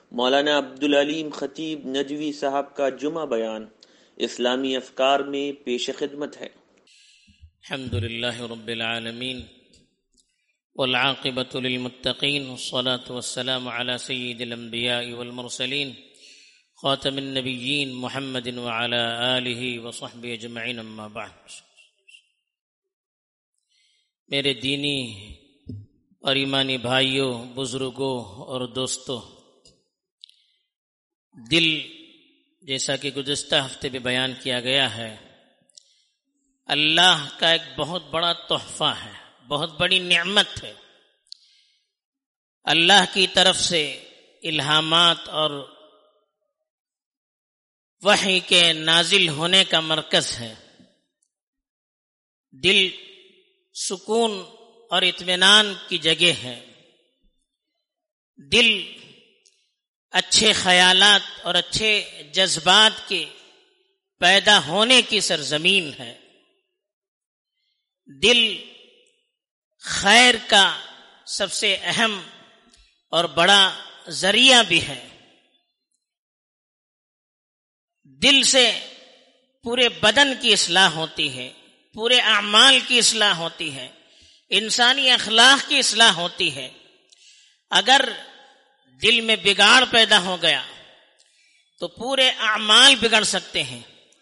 مولانا عبدالعلیم خطیب نجوی صاحب کا جمعہ بیان اسلامی افکار میں پیش خدمت ہے۔ الحمدللہ رب العالمین والعاقبۃ للمتقین والصلاة والسلام علی سید الانبیاء والمرسلین خاتم النبیین محمد وعلی آلہ وصحبہ اجمعین، اما بعد۔ میرے دینی اور ایمانی بھائیوں، بزرگوں اور دوستوں، دل جیسا کہ گزشتہ ہفتے بھی بیان کیا گیا ہے، اللہ کا ایک بہت بڑا تحفہ ہے، بہت بڑی نعمت ہے۔ اللہ کی طرف سے الہامات اور وحی کے نازل ہونے کا مرکز ہے۔ دل سکون اور اطمینان کی جگہ ہے، دل اچھے خیالات اور اچھے جذبات کے پیدا ہونے کی سرزمین ہے، دل خیر کا سب سے اہم اور بڑا ذریعہ بھی ہے۔ دل سے پورے بدن کی اصلاح ہوتی ہے، پورے اعمال کی اصلاح ہوتی ہے، انسانی اخلاق کی اصلاح ہوتی ہے۔ اگر دل میں بگاڑ پیدا ہو گیا تو پورے اعمال بگڑ سکتے ہیں،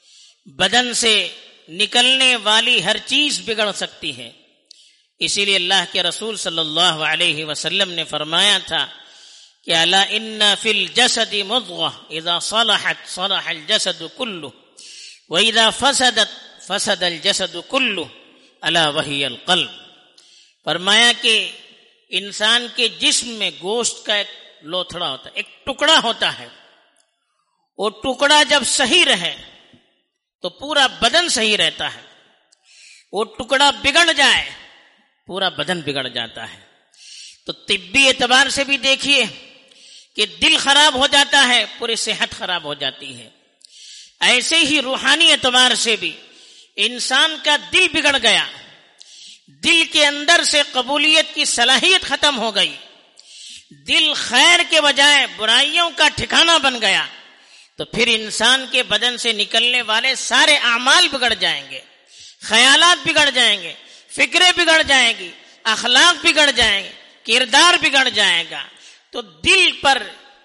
بدن سے نکلنے والی ہر چیز بگڑ سکتی ہے۔ اسی لیے اللہ کے رسول صلی اللہ علیہ وسلم نے فرمایا تھا کہ الا ان فی الجسد مضغہ اذا صلحت صلح الجسد کلہ واذا فسدت فسد الجسد کلہ الا وہی القلب۔ فرمایا کہ انسان کے جسم میں گوشت کا ایک لوتھڑا ہوتا ہے، ایک ٹکڑا ہوتا ہے، وہ ٹکڑا جب صحیح رہے تو پورا بدن صحیح رہتا ہے، وہ ٹکڑا بگڑ جائے پورا بدن بگڑ جاتا ہے۔ تو طبی اعتبار سے بھی دیکھیے کہ دل خراب ہو جاتا ہے پوری صحت خراب ہو جاتی ہے۔ ایسے ہی روحانی اعتبار سے بھی انسان کا دل بگڑ گیا، دل کے اندر سے قبولیت کی صلاحیت ختم ہو گئی، دل خیر کے بجائے برائیوں کا ٹھکانہ بن گیا، تو پھر انسان کے بدن سے نکلنے والے سارے اعمال بگڑ جائیں گے، خیالات بگڑ جائیں گے، فکریں بگڑ جائیں گی، اخلاق بگڑ جائیں گے، کردار بگڑ جائے گا۔ تو دل پر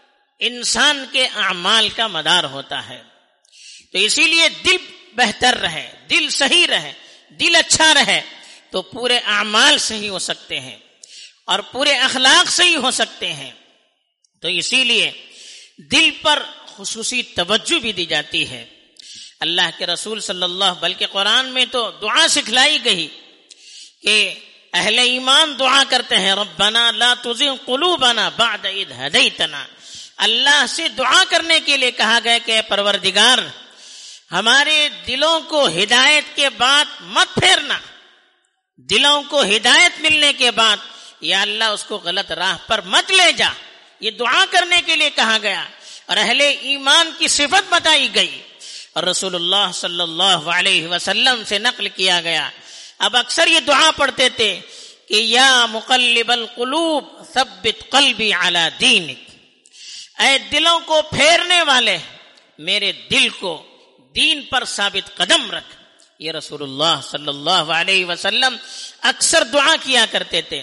انسان کے اعمال کا مدار ہوتا ہے۔ تو اسی لیے دل بہتر رہے، دل صحیح رہے، دل اچھا رہے تو پورے اعمال صحیح ہو سکتے ہیں اور پورے اخلاق صحیح ہو سکتے ہیں۔ تو اسی لیے دل پر خصوصی توجہ بھی دی جاتی ہے۔ اللہ کے رسول صلی اللہ بلکہ قرآن میں تو دعا سکھلائی گئی کہ اہل ایمان دعا کرتے ہیں ربنا لا تزغ قلوبنا بعد اذ ہدیتنا۔ اللہ سے دعا کرنے کے لیے کہا گیا کہ اے پروردگار ہمارے دلوں کو ہدایت کے بعد مت پھیرنا، دلوں کو ہدایت ملنے کے بعد یا اللہ اس کو غلط راہ پر مت لے جا، یہ دعا کرنے کے لیے کہا گیا اور اہل ایمان کی صفت بتائی گئی اور رسول اللہ صلی اللہ علیہ وسلم سے نقل کیا گیا۔ اب اکثر یہ دعا پڑھتے تھے کہ یا مقلب القلوب ثبت قلبی علی دینک، اے دلوں کو پھیرنے والے میرے دل کو دین پر ثابت قدم رکھ۔ یہ رسول اللہ صلی اللہ علیہ وسلم اکثر دعا کیا کرتے تھے۔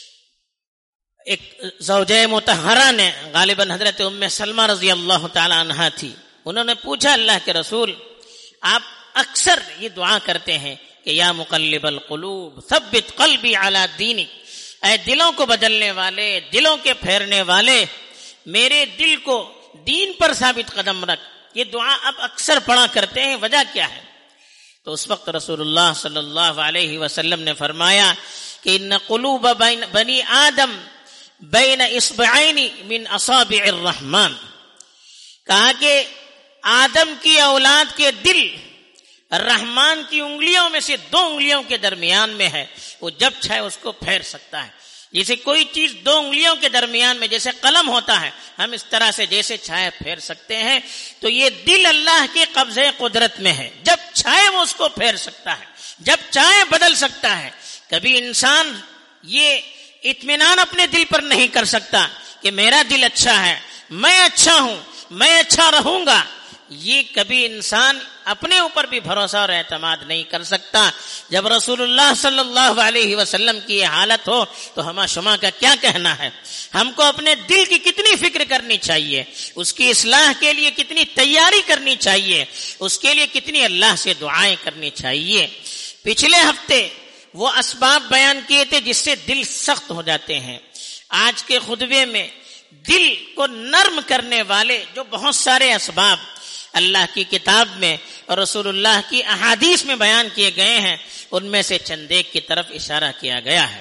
ایک زوجہ مطہرہ نے، غالباً حضرت ام سلمہ رضی اللہ تعالی عنہا تھی، انہوں نے پوچھا اللہ کے رسول آپ اکثر یہ دعا کرتے ہیں کہ یا مقلب القلوب ثبت قلبی علی دینک، اے دلوں کو بدلنے والے، دلوں کے پھیرنے والے میرے دل کو دین پر ثابت قدم رکھ۔ یہ دعا اب اکثر پڑھا کرتے ہیں، وجہ کیا ہے؟ تو اس وقت رسول اللہ صلی اللہ علیہ وسلم نے فرمایا کہ ان قلوب بنی آدم بین اصبعین من اصابع الرحمن، کہا کہ آدم کی اولاد کے دل رحمان کی انگلیوں میں سے دو انگلیوں کے درمیان میں ہے، وہ جب چاہے اس کو پھیر سکتا ہے۔ جیسے کوئی چیز دو انگلیوں کے درمیان میں، جیسے قلم ہوتا ہے، ہم اس طرح سے جیسے چاہے پھیر سکتے ہیں، تو یہ دل اللہ کے قبضے قدرت میں ہے، جب چاہے وہ اس کو پھیر سکتا ہے، جب چاہے بدل سکتا ہے۔ کبھی انسان یہ اطمینان اپنے دل پر نہیں کر سکتا کہ میرا دل اچھا ہے، میں اچھا ہوں، میں اچھا رہوں گا، یہ کبھی انسان اپنے اوپر بھی بھروسہ اور اعتماد نہیں کر سکتا۔ جب رسول اللہ صلی اللہ علیہ وسلم کی یہ حالت ہو تو ہما شما کا کیا کہنا ہے؟ ہم کو اپنے دل کی کتنی فکر کرنی چاہیے، اس کی اصلاح کے لیے کتنی تیاری کرنی چاہیے، اس کے لیے کتنی اللہ سے دعائیں کرنی چاہیے۔ پچھلے ہفتے وہ اسباب بیان کیے تھے جس سے دل سخت ہو جاتے ہیں۔ آج کے خطبے میں دل کو نرم کرنے والے جو بہت سارے اسباب اللہ کی کتاب میں اور رسول اللہ کی احادیث میں بیان کیے گئے ہیں، ان میں سے چند ایک کی طرف اشارہ کیا گیا ہے۔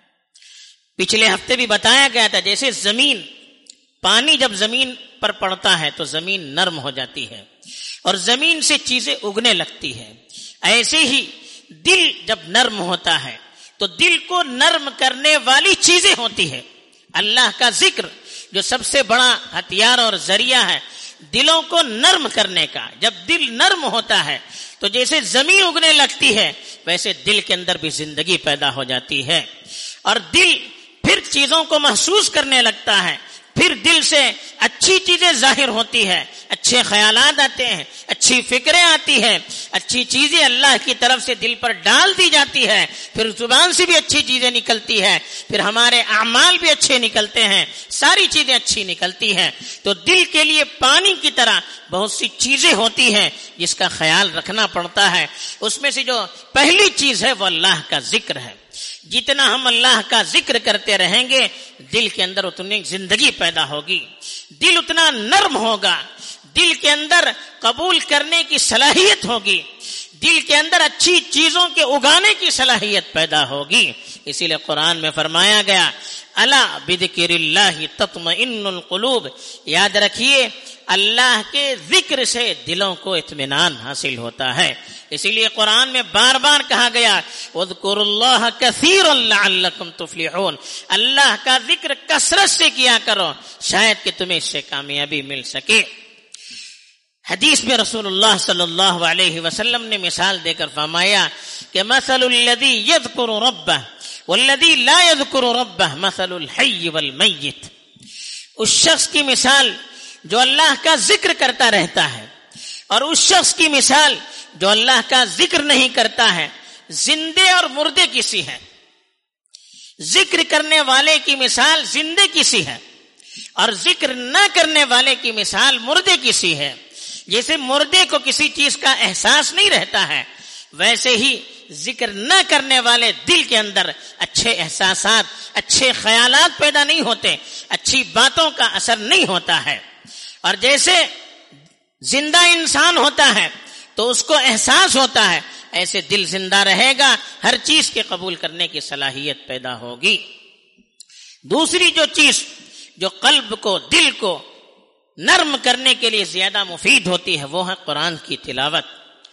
پچھلے ہفتے بھی بتایا گیا تھا جیسے زمین، پانی جب زمین پر پڑتا ہے تو زمین نرم ہو جاتی ہے اور زمین سے چیزیں اگنے لگتی ہیں، ایسے ہی دل جب نرم ہوتا ہے تو دل کو نرم کرنے والی چیزیں ہوتی ہے۔ اللہ کا ذکر جو سب سے بڑا ہتھیار اور ذریعہ ہے دلوں کو نرم کرنے کا، جب دل نرم ہوتا ہے تو جیسے زمین اگنے لگتی ہے ویسے دل کے اندر بھی زندگی پیدا ہو جاتی ہے، اور دل پھر چیزوں کو محسوس کرنے لگتا ہے، پھر دل سے اچھی چیزیں ظاہر ہوتی ہے، اچھے خیالات آتے ہیں، اچھی فکریں آتی ہیں، اچھی چیزیں اللہ کی طرف سے دل پر ڈال دی جاتی ہے، پھر زبان سے بھی اچھی چیزیں نکلتی ہے، پھر ہمارے اعمال بھی اچھے نکلتے ہیں، ساری چیزیں اچھی نکلتی ہیں۔ تو دل کے لیے پانی کی طرح بہت سی چیزیں ہوتی ہیں جس کا خیال رکھنا پڑتا ہے۔ اس میں سے جو پہلی چیز ہے وہ اللہ کا ذکر ہے۔ جتنا ہم اللہ کا ذکر کرتے رہیں گے دل کے اندر اتنی زندگی پیدا ہوگی، دل اتنا نرم ہوگا، دل کے اندر قبول کرنے کی صلاحیت ہوگی، دل کے اندر اچھی چیزوں کے اگانے کی صلاحیت پیدا ہوگی۔ اسی لیے قرآن میں فرمایا گیا الا بذکر اللہ تطمئن القلوب، یاد رکھیے اللہ کے ذکر سے دلوں کو اطمینان حاصل ہوتا ہے۔ اسی لیے قرآن میں بار بار کہا گیا اذکروا اللہ کثیرا لعلکم تفلحون، اللہ کا ذکر کثرت سے کیا کرو شاید کہ تمہیں اس سے کامیابی مل سکے۔ حدیث میں رسول اللہ صلی اللہ علیہ وسلم نے مثال دے کر فرمایا کہ مثل الذی یذکر ربہ والذی لا یذکر ربہ مثل الحی والمیت، اس شخص کی مثال جو اللہ کا ذکر کرتا رہتا ہے اور اس شخص کی مثال جو اللہ کا ذکر نہیں کرتا ہے، زندے اور مردے کی سی ہے۔ ذکر کرنے والے کی مثال زندے کی سی ہے اور ذکر نہ کرنے والے کی مثال مردے کی سی ہے۔ جیسے مردے کو کسی چیز کا احساس نہیں رہتا ہے، ویسے ہی ذکر نہ کرنے والے دل کے اندر اچھے احساسات، اچھے خیالات پیدا نہیں ہوتے، اچھی باتوں کا اثر نہیں ہوتا ہے۔ اور جیسے زندہ انسان ہوتا ہے تو اس کو احساس ہوتا ہے، ایسے دل زندہ رہے گا، ہر چیز کے قبول کرنے کی صلاحیت پیدا ہوگی۔ دوسری جو چیز جو قلب کو، دل کو نرم کرنے کے لیے زیادہ مفید ہوتی ہے وہ ہے قرآن کی تلاوت۔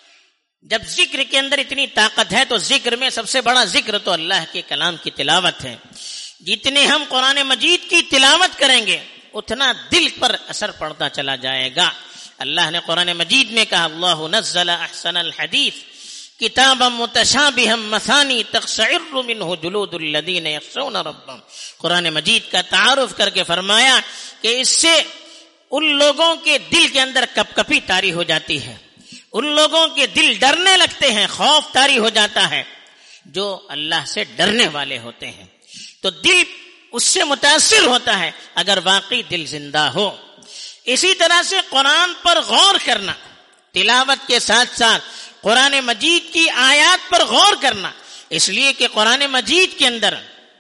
جب ذکر کے اندر اتنی طاقت ہے تو ذکر میں سب سے بڑا ذکر تو اللہ کے کلام کی تلاوت ہے۔ جتنے ہم قرآن مجید کی تلاوت کریں گے اتنا دل پر اثر پڑتا چلا جائے گا۔ اللہ نے قرآن مجید میں کہا اللہ نزل احسن الحدیث کتابا متشابہا مثانی تقشعر منہ جلود الذین یخشون ربهم۔ قرآن مجید کا تعارف کر کے فرمایا کہ اس سے ان لوگوں کے دل کے اندر کپ کپی طاری ہو جاتی ہے، ان لوگوں کے دل ڈرنے لگتے ہیں، خوف طاری ہو جاتا ہے جو اللہ سے ڈرنے والے ہوتے ہیں۔ تو دل اس سے متاثر ہوتا ہے اگر واقعی دل زندہ ہو۔ اسی طرح سے قرآن پر غور کرنا، تلاوت کے ساتھ ساتھ قرآن مجید کی آیات پر غور کرنا، اس لیے کہ قرآن مجید کے اندر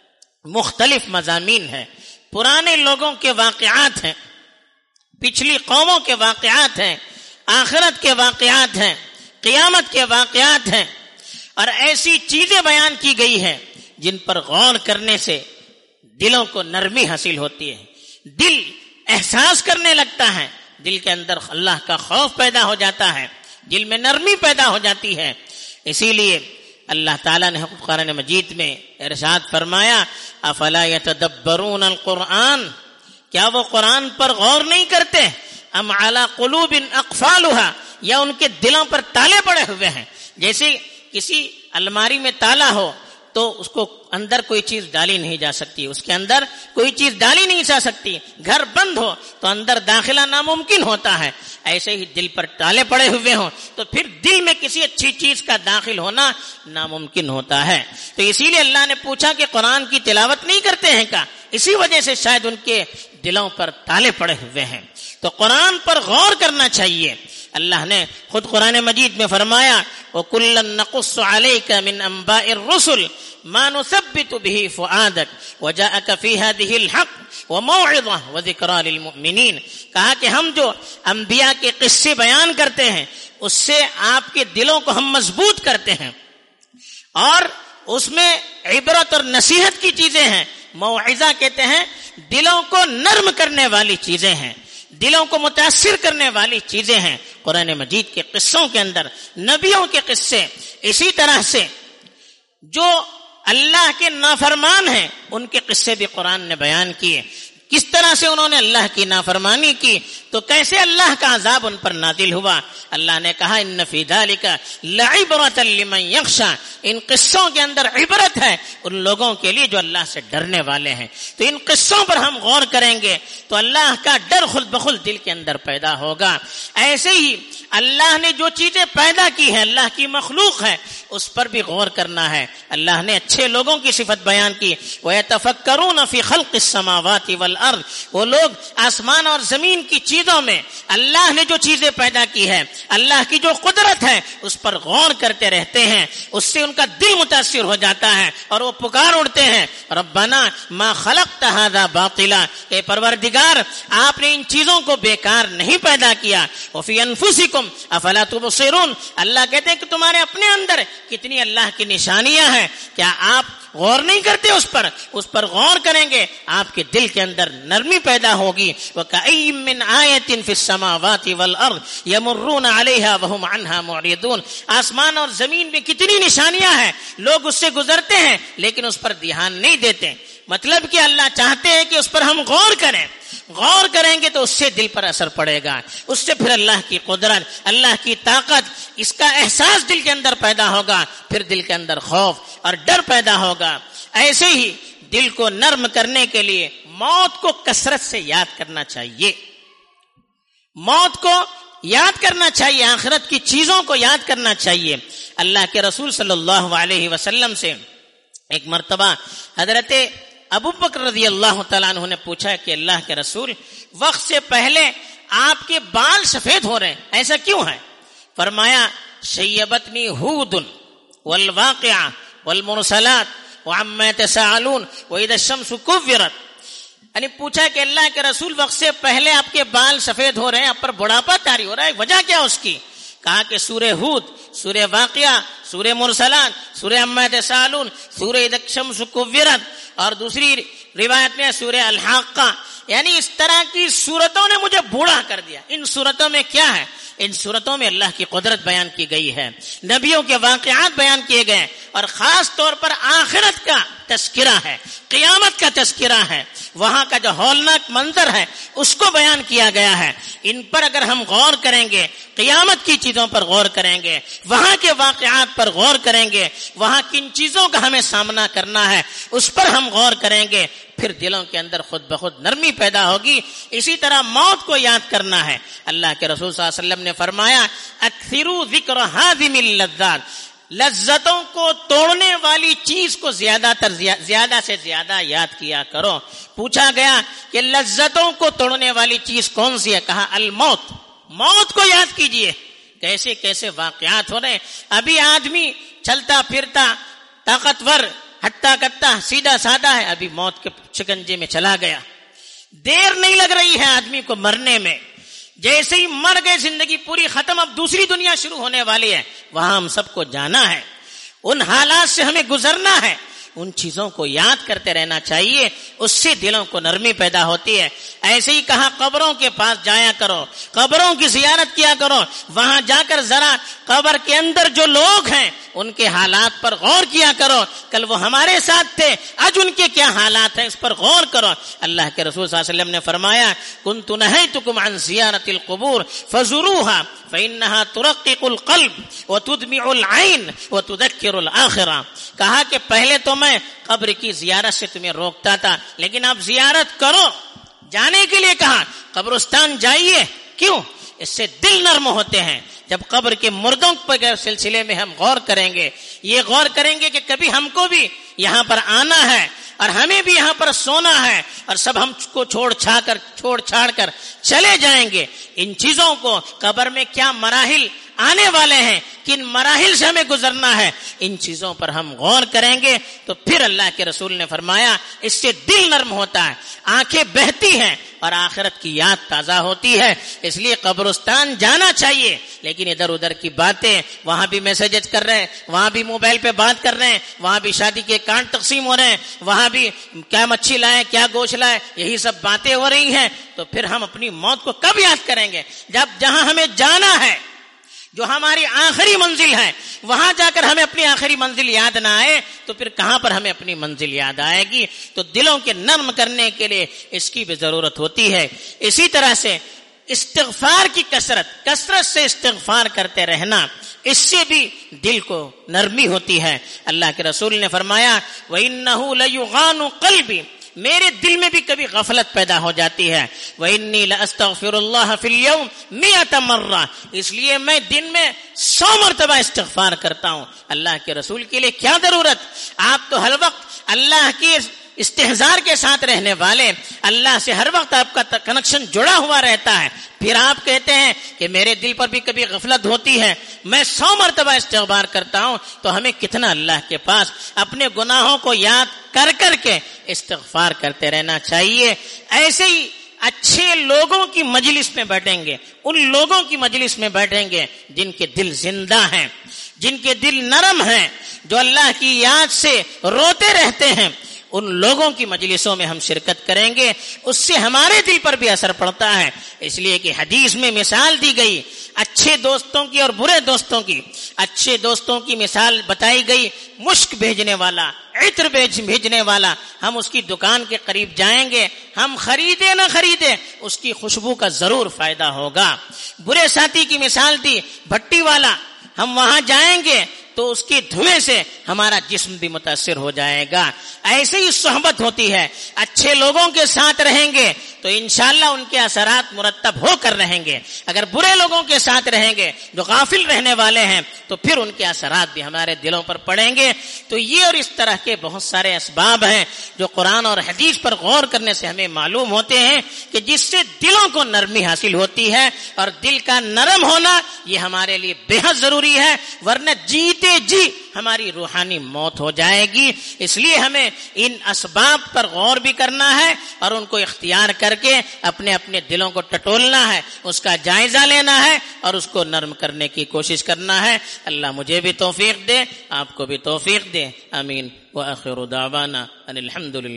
مختلف مضامین ہیں، پرانے لوگوں کے واقعات ہیں، پچھلی قوموں کے واقعات ہیں، آخرت کے واقعات ہیں، قیامت کے واقعات ہیں، اور ایسی چیزیں بیان کی گئی ہیں جن پر غور کرنے سے دلوں کو نرمی حاصل ہوتی ہے، دل احساس کرنے لگتا ہے، دل کے اندر اللہ کا خوف پیدا ہو جاتا ہے، دل میں نرمی پیدا ہو جاتی ہے۔ اسی لیے اللہ تعالیٰ نے قرآن مجید میں ارشاد فرمایا افلا یتدبرون القرآن، کیا وہ قرآن پر غور نہیں کرتے؟ ام علی قلوب اقفالها، یا ان کے دلوں پر تالے پڑے ہوئے ہیں۔ جیسے کسی الماری میں تالا ہو تو اس کو اندر کوئی چیز ڈالی نہیں جا سکتی، اس کے اندر کوئی چیز ڈالی نہیں جا سکتی. گھر بند ہو تو اندر داخلہ ناممکن ہوتا ہے، ایسے ہی دل پر تالے پڑے ہوئے ہوں تو پھر دل میں کسی اچھی چیز کا داخل ہونا ناممکن ہوتا ہے. تو اسی لیے اللہ نے پوچھا کہ قرآن کی تلاوت نہیں کرتے ہیں کیا؟ اسی وجہ سے شاید ان کے دلوں پر تالے پڑے ہوئے ہیں. تو قرآن پر غور کرنا چاہیے. اللہ نے خود قرآن مجید میں فرمایا وَكُلًّا نَقُصُّ عَلَيْكَ مِنْ أَنْبَاءِ الرُّسُلِ مَا نُثَبِّتُ بِهِ فُؤَادَكَ وَجَاءَكَ فِي هَذِهِ الْحَقُّ وَمَوْعِظَةٌ وَذِكْرَىٰ لِلْمُؤْمِنِينَ. کہا کہ ہم جو انبیاء کے قصے بیان کرتے ہیں اس سے آپ کے دلوں کو ہم مضبوط کرتے ہیں، اور اس میں عبرت اور نصیحت کی چیزیں ہیں. موعظہ کہتے ہیں دلوں کو نرم کرنے والی چیزیں ہیں، دلوں کو متاثر کرنے والی چیزیں ہیں. قرآن مجید کے قصوں کے اندر نبیوں کے قصے، اسی طرح سے جو اللہ کے نافرمان ہیں ان کے قصے بھی قرآن نے بیان کیے. کس طرح سے انہوں نے اللہ کی نافرمانی کی تو کیسے اللہ کا عذاب ان پر نازل ہوا. اللہ نے کہا ان فی ذلک لعبرۃ لمن یخشی، ان قصوں کے اندر عبرت ہے ان لوگوں کے لیے جو اللہ سے ڈرنے والے ہیں. تو ان قصوں پر ہم غور کریں گے تو اللہ کا ڈر خود بخود دل کے اندر پیدا ہوگا. ایسے ہی اللہ نے جو چیزیں پیدا کی ہیں، اللہ کی مخلوق ہے، اس پر بھی غور کرنا ہے. اللہ نے اچھے لوگوں کی صفت بیان کی وَيَتَفَكَّرُونَ فِي خَلْقِ السَّمَاوَاتِ وَالْأَرْضِ، وہ لوگ آسمان اور زمین کی چیزوں میں اللہ نے جو چیزیں پیدا کی ہے، اللہ کی جو قدرت ہے اس پر غور کرتے رہتے ہیں. اس سے ان کا دل متاثر ہو جاتا ہے اور وہ پکار اڑتے ہیں ربنا ما خلقت هذا باطلا، اے پروردگار آپ نے ان چیزوں کو بیکار نہیں پیدا کیا. وفی انفسکم افلا تبصرون، اللہ کہتے ہیں کہ تمہارے اپنے اندر کتنی اللہ کی نشانیاں ہیں، کیا آپ غور نہیں کرتے اس پر غور کریں گے آپ کے دل کے اندر نرمی پیدا ہوگی. وَكَأَيٍّ مِّنْ آيَةٍ فِي السَّمَاوَاتِ وَالْأَرْضِ يَمُرُّونَ عَلَيْهَا وَهُمْ عَنْهَا مُعْرِضُونَ، آسمان اور زمین میں کتنی نشانیاں ہیں، لوگ اس سے گزرتے ہیں لیکن اس پر دھیان نہیں دیتے. مطلب کہ اللہ چاہتے ہیں کہ اس پر ہم غور کریں گے تو اس سے دل پر اثر پڑے گا، اس سے پھر اللہ کی قدرت، اللہ کی طاقت، اس کا احساس دل کے اندر پیدا ہوگا، پھر دل کے اندر خوف اور ڈر پیدا ہوگا. ایسے ہی دل کو نرم کرنے کے لیے موت کو کثرت سے یاد کرنا چاہیے، موت کو یاد کرنا چاہیے، آخرت کی چیزوں کو یاد کرنا چاہیے. اللہ کے رسول صلی اللہ علیہ وسلم سے ایک مرتبہ حضرت ابو بکر رضی اللہ تعالیٰ عنہ نے پوچھا کہ اللہ کے رسول وقت سے پہلے آپ کے بال سفید ہو رہے ہیں، ایسا کیوں ہے؟ فرمایا شیبتنی ہود والواقعہ والمرسلات وعما يتساءلون واذا الشمس كورت. یعنی پوچھا کہ اللہ کے رسول وقت سے پہلے آپ کے بال سفید ہو رہے ہیں، آپ پر بڑھاپا طاری ہو رہا ہے، وجہ کیا اس کی؟ کہا کہ سورہ ہود، سورہ واقعہ، سورہ مرسلات، سورہ عما يتساءلون، سورہ اذا الشمس كورت، اور دوسری روایت میں سورہ الحاقہ. یعنی اس طرح کی سورتوں نے مجھے بوڑھا کر دیا. ان سورتوں میں کیا ہے؟ ان سورتوں میں اللہ کی قدرت بیان کی گئی ہے، نبیوں کے واقعات بیان کیے گئے، اور خاص طور پر آخرت کا تذکرہ ہے، قیامت کا تذکرہ ہے، وہاں کا جو ہولناک منظر ہے اس کو بیان کیا گیا ہے. ان پر اگر ہم غور کریں گے، قیامت کی چیزوں پر غور کریں گے، وہاں کے واقعات پر غور کریں گے، وہاں کن چیزوں کا ہمیں سامنا کرنا ہے اس پر ہم غور کریں گے، پھر دلوں کے اندر خود بخود نرمی پیدا ہوگی. اسی طرح موت کو یاد کرنا ہے. اللہ کے رسول صلی اللہ علیہ وسلم نے فرمایا اکثروا ذکر ہاضم اللذات، لذتوں کو توڑنے والی چیز کو زیادہ سے زیادہ یاد کیا کرو. پوچھا گیا کہ لذتوں کو توڑنے والی چیز کون سی ہے؟ کہا الموت، موت کو یاد کیجئے. کیسے کیسے واقعات ہو رہے ہیں. ابھی آدمی چلتا پھرتا طاقتور ہٹا کٹا سیدھا سادہ ہے، ابھی موت کے شکنجے میں چلا گیا. دیر نہیں لگ رہی ہے آدمی کو مرنے میں، جیسے ہی مر گئے زندگی پوری ختم، اب دوسری دنیا شروع ہونے والی ہے، وہاں ہم سب کو جانا ہے، ان حالات سے ہمیں گزرنا ہے. ان چیزوں کو یاد کرتے رہنا چاہیے، اس سے دلوں کو نرمی پیدا ہوتی ہے۔ ایسے ہی کہا قبروں کے پاس جایا کرو، قبروں کی زیارت کیا کرو، وہاں جا کر ذرا قبر کے اندر جو لوگ ہیں ان کے حالات پر غور کیا کرو، کل وہ ہمارے ساتھ تھے، آج ان کے کیا حالات ہیں اس پر غور کرو۔ اللہ کے رسول صلی اللہ علیہ وسلم نے فرمایا كنت نهيتكم عن زيارة القبور فزوروها فإنها ترقق القلب وتدمع العين وتذكر الآخرة۔ کہا کہ پہلے تو میں قبر کی زیارت سے تمہیں روکتا تھا، لیکن اب زیارت کرو، جانے کے لیے کہا، قبرستان جائیے، کیوں؟ اس سے دل نرم ہوتے ہیں۔ جب قبر کے مردوں کے سلسلے میں ہم غور کریں گے، یہ غور کریں گے کہ کبھی ہم کو بھی یہاں پر آنا ہے اور ہمیں بھی یہاں پر سونا ہے، اور سب ہم کو چھوڑ چھاڑ کر چلے جائیں گے۔ ان چیزوں کو، قبر میں کیا مراحل آنے والے ہیں، کن مراحل سے ہمیں گزرنا ہے، ان چیزوں پر ہم غور کریں گے تو پھر اللہ کے رسول نے فرمایا اس سے دل نرم ہوتا ہے، آنکھیں بہتی ہیں اور آخرت کی یاد تازہ ہوتی ہے۔ اس لیے قبرستان جانا چاہیے، لیکن ادھر ادھر کی باتیں، وہاں بھی میسجز کر رہے ہیں، وہاں بھی موبائل پہ بات کر رہے ہیں، وہاں بھی شادی کے کارڈ تقسیم ہو رہے ہیں، وہاں بھی کیا مچھی لائے کیا گوشت لائے، یہی سب باتیں ہو رہی ہیں، تو پھر ہم اپنی موت کو کب یاد کریں گے؟ جب جہاں ہمیں جانا ہے، جو ہماری آخری منزل ہے، وہاں جا کر ہمیں اپنی آخری منزل یاد نہ آئے تو پھر کہاں پر ہمیں اپنی منزل یاد آئے گی؟ تو دلوں کے نرم کرنے کے لیے اس کی بھی ضرورت ہوتی ہے۔ اسی طرح سے استغفار کی کثرت سے استغفار کرتے رہنا، اس سے بھی دل کو نرمی ہوتی ہے۔ اللہ کے رسول نے فرمایا وَإِنَّهُ لَيُغَانُ قَلْبِي، میرے دل میں بھی کبھی غفلت پیدا ہو جاتی ہے۔ وَإِنِّي لَأَسْتَغْفِرُ اللَّهَ فِي الْيَوْمِ 100 مرة، اس لیے میں دن میں 100 مرتبہ استغفار کرتا ہوں۔ اللہ کے رسول کے لیے کیا ضرورت؟ آپ تو ہر وقت اللہ کی استحضار کے ساتھ رہنے والے، اللہ سے ہر وقت آپ کا کنیکشن جڑا ہوا رہتا ہے، پھر آپ کہتے ہیں کہ میرے دل پر بھی کبھی غفلت ہوتی ہے، میں 100 مرتبہ استغفار کرتا ہوں، تو ہمیں کتنا اللہ کے پاس اپنے گناہوں کو یاد کر کر کے استغفار کرتے رہنا چاہیے۔ ایسے ہی اچھے لوگوں کی مجلس میں بیٹھیں گے، ان لوگوں کی مجلس میں بیٹھیں گے جن کے دل زندہ ہیں، جن کے دل نرم ہیں، جو اللہ کی یاد سے روتے رہتے ہیں، ان لوگوں کی مجلسوں میں ہم شرکت کریں گے، اس سے ہمارے دل پر بھی اثر پڑتا ہے۔ اس لیے کہ حدیث میں مثال دی گئی اچھے دوستوں کی اور برے دوستوں کی۔ اچھے دوستوں کی مثال بتائی گئی، مشک بھیجنے والا، عطر بھیجنے والا، ہم اس کی دکان کے قریب جائیں گے، ہم خریدے نہ خریدے اس کی خوشبو کا ضرور فائدہ ہوگا۔ برے ساتھی کی مثال دی بھٹی والا، ہم وہاں جائیں گے تو اس کے دھوئیں سے ہمارا جسم بھی متاثر ہو جائے گا۔ ایسے ہی صحبت ہوتی ہے، اچھے لوگوں کے ساتھ رہیں گے تو انشاءاللہ ان کے اثرات مرتب ہو کر رہیں گے، اگر برے لوگوں کے ساتھ رہیں گے جو غافل رہنے والے ہیں تو پھر ان کے اثرات بھی ہمارے دلوں پر پڑیں گے۔ تو یہ اور اس طرح کے بہت سارے اسباب ہیں جو قرآن اور حدیث پر غور کرنے سے ہمیں معلوم ہوتے ہیں کہ جس سے دلوں کو نرمی حاصل ہوتی ہے، اور دل کا نرم ہونا یہ ہمارے لیے بے حد ضروری ہے، ورنہ جیتے جی ہماری روحانی موت ہو جائے گی۔ اس لیے ہمیں ان اسباب پر غور بھی کرنا ہے اور ان کو اختیار کر کے اپنے اپنے دلوں کو ٹٹولنا ہے، اس کا جائزہ لینا ہے اور اس کو نرم کرنے کی کوشش کرنا ہے۔ اللہ مجھے بھی توفیق دے، آپ کو بھی توفیق دے، آمین۔ وآخر دعوانا ان الحمدللہ۔